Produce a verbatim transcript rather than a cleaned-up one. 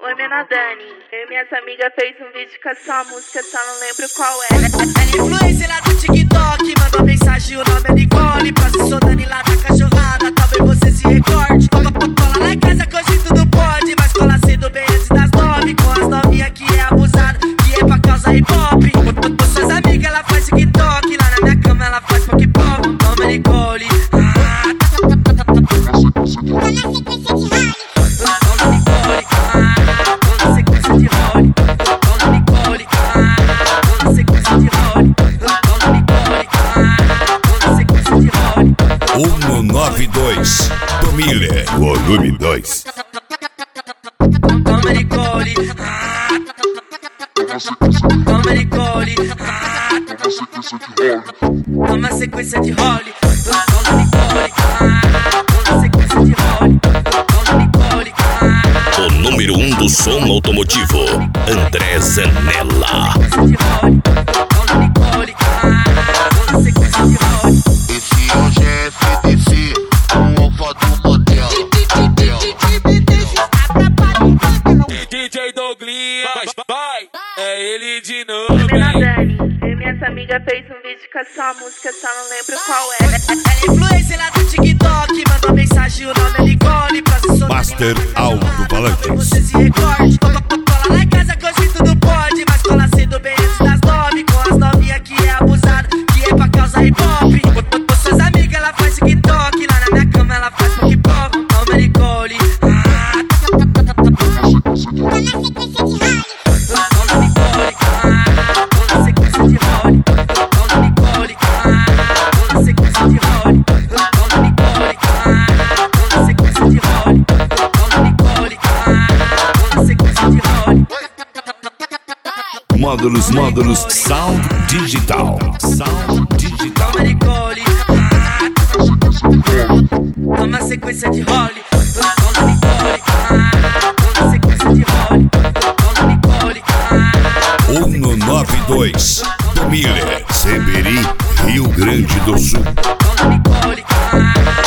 Oi, Mena Dani. Eu e minhas amigas fez um vídeo com a sua música, só não lembro qual é. Ela influência lá do TikTok, mandou mensagem, o nome é Nicole. Pra se sou Dani lá da cachorrada, talvez você se recorde. Cola lá em casa que hoje tudo pode, mas cola cedo bem antes das nove. Com as novinhas que é abusada, que é pra causa hip hop. Com suas amigas ela faz TikTok, lá na minha cama ela faz pop pop. Nome é Nicole. um nove dois do Miller, volume dois. Toma Nicole, toma Nicole, toma sequência de role. Toma Nicole, toma sequência de role. Toma Nicole. O número um do som automotivo, André Zanella. Toma Nicole, toma sequência de role. Esse hoje é F D C, o alfa do modelo. D J Douglinhas, vai, é ele de Oi, novo, Mena hein? Dani. Eu e minhas amigas fez um vídeo com a sua música, só não lembro qual é. Ela influência lá do TikTok, mandou mensagem, o nome é Nicole. Pra se sou Master Alto Palanques. você se recorde. Cola lá em casa que hoje tudo pode, mas cola cedo bem antes das nove. Com as novinhas que é abusada, que é pra causa hip hop. Com suas amigas ela faz TikTok, lá na minha cama ela faz pop pop. Toma Nicole. Toma Nicole, toma sequência de role. Toma Nicole, toma sequência de role. Toma Nicole, toma sequência de role. Toma Nicole, toma sequência de role. Módulos, módulos, Sound Digital. Sound Digital. Toma Nicole, toma sequência de role. Toma Nicole, toma sequência de role. Toma Nicole, um nove dois do Miller, Seberi, Rio Grande do Sul. toma Nicole.